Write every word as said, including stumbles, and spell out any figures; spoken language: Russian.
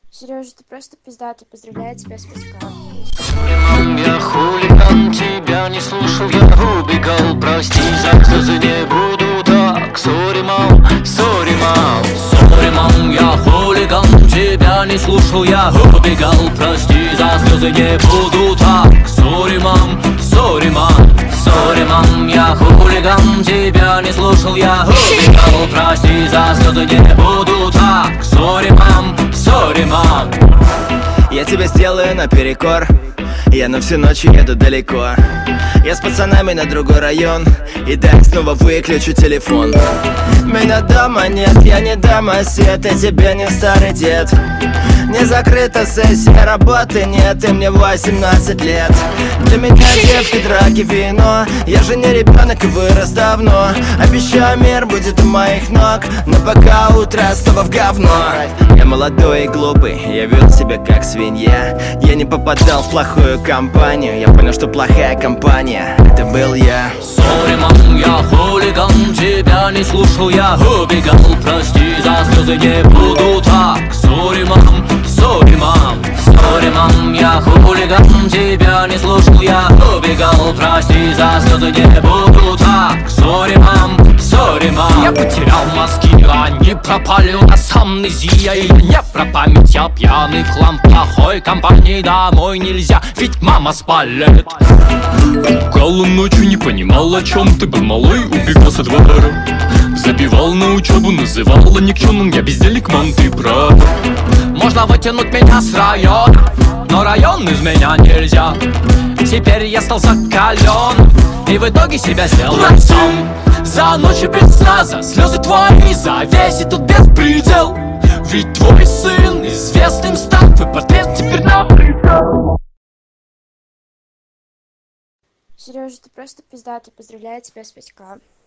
Сережа, ты просто пиздатый, поздравляю тебя с Васьком. Мам, я хулиган, тебя не слушал, я убегал. Прости, за слезы не буду так. Сори, мам, сори, мам. Сори, мам, я хулиган, тебя не слушал, я убегал. Прости, за слезы не буду так. Сори, мам, сори, мам. Сори, мам, я хулиган, тебя не слушал, я убегал. Прости, за слезы не буду так. Сори, мам, сори, мам. Я тебе сделаю наперекор. Я на всю ночь еду далеко. Я с пацанами на другой район. И дай снова выключу телефон. Меня дома нет, я не домосед. И тебе не старый дед. Не закрыта сессия, работы нет. И мне восемнадцать лет. Для меня девки, драки, вино. Я же не ребенок и вырос давно. Обещаю, мир будет у моих ног. Но пока утро снова в говно. Я молодой и глупый, я вел себя как свинья. Я не попадал в плохую компанию. Я понял, что плохая компания — это был я. Сори, мам, я хулиган, тебя не слушал, я убегал. Прости, за слезы не буду так. Сори, мам, сори, мам. Сори, мам, я хулиган, тебя не слушал, я убегал. Прости, за слезы не буду так. Сори, мам, сори, мам. Я потерял мозги, они пропали, у нас амнезия. И не про память, я пьяный в хлам. Плохой компании домой нельзя, ведь мама спалит. Гала ночью не понимал, о чем ты был малой, убегал со двора. Забивал на учебу, называла никчемным, я бездельник, мам, ты прав. Можно вытянуть меня с района, но район из меня нельзя. Теперь я стал закален и в итоге себя сделал сам. За ночь без сна, за слезы твои, за весь этот беспредел. Ведь твой сын известным стал, твой портрет теперь на прицел. Сережа, ты просто пиздатый, поздравляю тебя с Васьком.